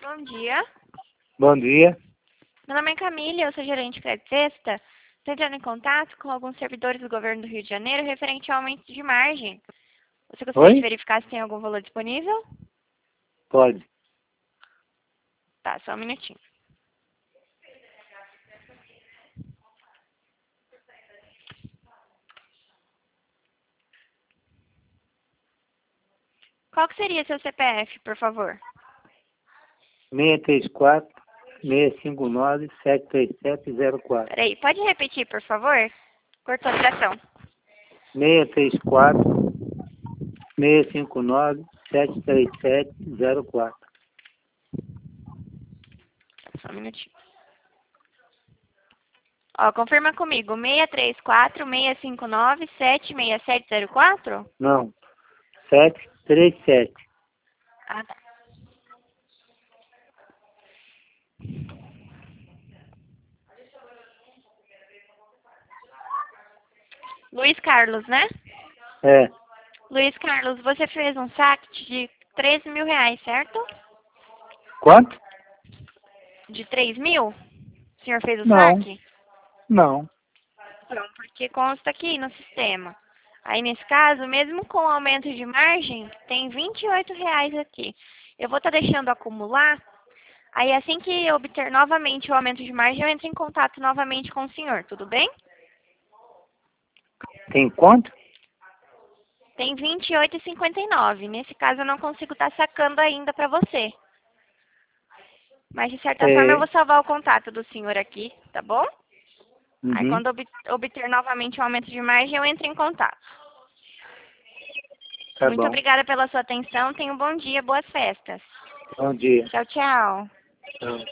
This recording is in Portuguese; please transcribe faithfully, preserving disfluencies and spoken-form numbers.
bom dia. Bom dia. Meu nome é Camila, eu sou gerente de crédito Sexta. Estou entrando em contato com alguns servidores do governo do Rio de Janeiro referente ao aumento de margem. Você gostaria de Oi? verificar se tem algum valor disponível? Pode. Tá, só um minutinho. Qual que seria seu C P F, por favor? seis três quatro, seis cinco nove, sete três sete zero quatro. Peraí, pode repetir, por favor? Cortou a ligação. seis três quatro, seis cinco nove, sete três sete zero quatro. Só um minutinho. Ó, confirma comigo. seis três quatro, seis cinco nove, sete seis sete zero quatro? Não. sete três sete. Ah, tá. Luiz Carlos, né? É. Luiz Carlos, você fez um saque de treze mil reais, certo? Quanto? De três mil? O senhor fez o Não. saque? Não. Não, porque consta aqui no sistema. Aí, nesse caso, mesmo com o aumento de margem, tem vinte e oito reais aqui. Eu vou estar deixando acumular. Aí, assim que eu obter novamente o aumento de margem, eu entro em contato novamente com o senhor, tudo bem? Tem quanto? Tem vinte e oito reais e cinquenta e nove centavos. Nesse caso, eu não consigo estar sacando ainda para você. Mas, de certa forma, eu É. vou salvar o contato do senhor aqui, tá bom? Aí, Uhum. quando ob- obter novamente o aumento de margem, eu entro em contato. Tá Muito bom. obrigada pela sua atenção. Tenha um bom dia, boas festas. Bom dia. Tchau, tchau. Tchau.